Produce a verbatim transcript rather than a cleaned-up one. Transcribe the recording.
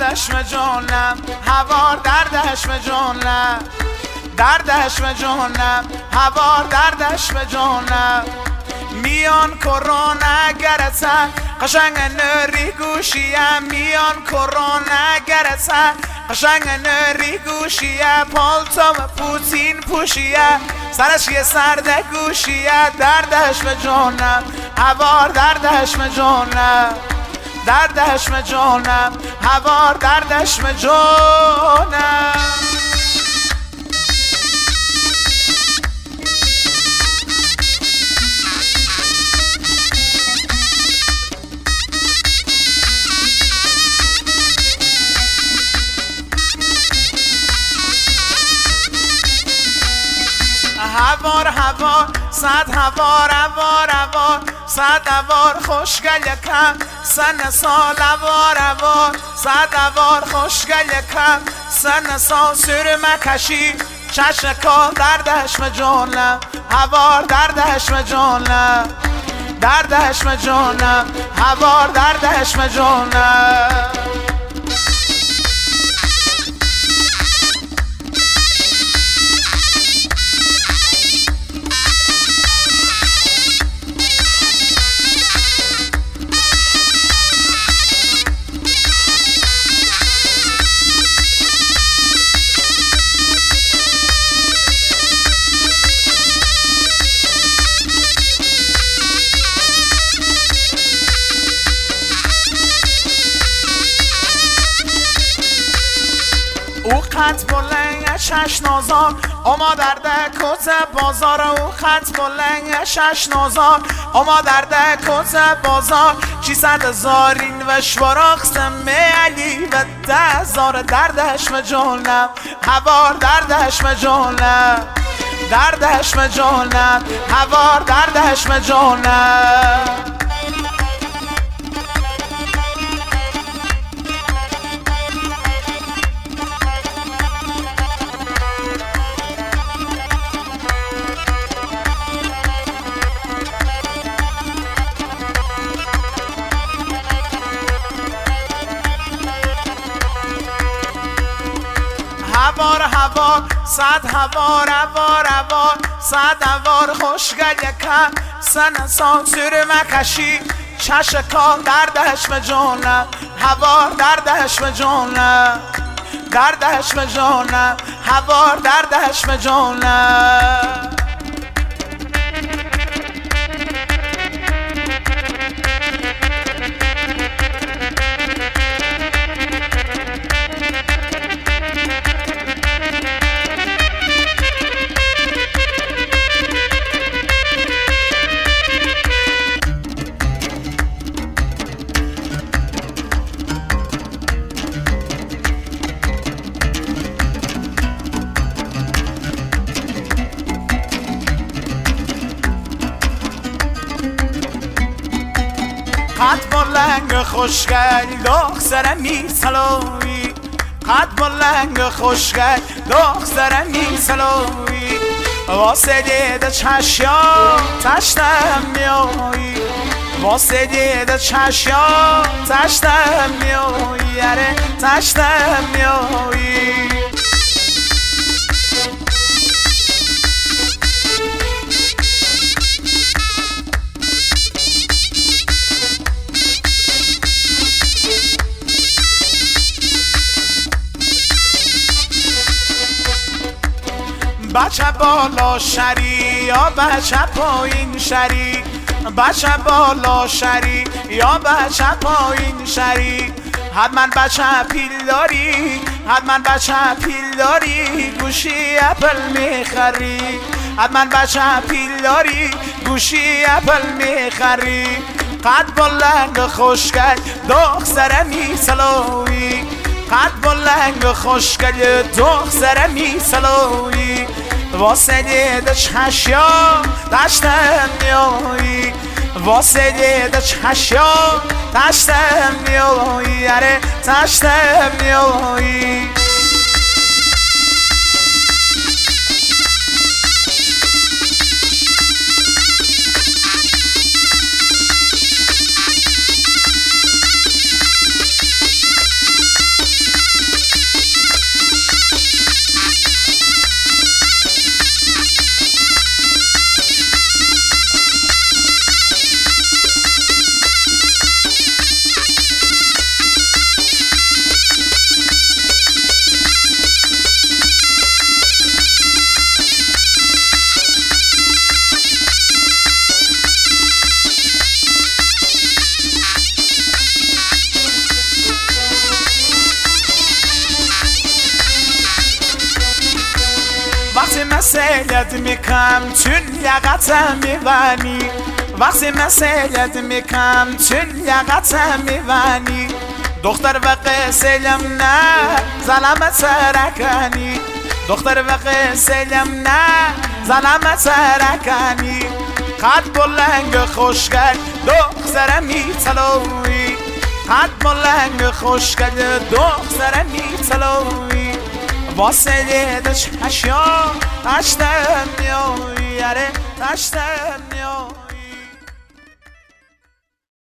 دشم جانم هوار در دشم جانم در دشم جانم هوار در دشم جانم میان کرون اگرتن قشنگ نری گوشیم میان کرون اگرتن قشنگ نری گوشیه پالتو پوتین پوشیه سرش یه سرده گوشیه در دشم جانم هوار در دشم جانم در دشم جانم هوار در دشم جانم هوار هوار صد هوار هوار هوار صد هوار خوشگل یکم سن سال هوار هوار صد هوار خوشگل یکم سن سال سرمه کشی چشکال در دشم جانم هوار در دشم جانم در دشم جانم هوار در دشم جانم او خط بلنگ شش نازار اما در دکوت بازار او خط بلنگ شش نازار اما در دکوت بازار چی صد هزارین و شوراخستم علی و ده هزار در دشم جانم هوار در دشم جانم در دشم جانم هوار در دشم جانم هوار هوار صد هوار هوار هوار صد هوار خوشگل یکم سن سال سرمه کشی چشکال در دشم جانم هوار در دشم جانم در دشم جانم هوار در دشم جانم قد بلنگ خوشگل دختر میسلوی قد بلنگ خوشگل دختر میسلوی واسه دیده چشیا تشتم میایی واسه دیده چشیا تشتم میایی اره تشتم میایی بچه بالا شری یا بچه پایین شری بچه بالا شری یا بچه پایین شری حتما بچه پیل داری حتما بچه پیل داری گوشی اپل میخری حتما بچه پیل داری گوشی اپل میخری قد بلند خوشگل دختر میسلوی قد بلند خوشگل دختر میسلوی واسه دیده چشیا دشتم میایی واسه دیده چشیا دشتم میایی اره دشتم میایی مسئلت میکم چون یقتم میبنی وقتی مسئلت میکم چون یقتم میبنی دختر و قسلم نه ظلمت سرکنی دختر و قسلم نه ظلمت سرکنی قد بلنگ خوشگل دختر میتلوی قد بلنگ خوشگل دختر میتلوی واسه دش هشیا تشتم میوی اره تشتم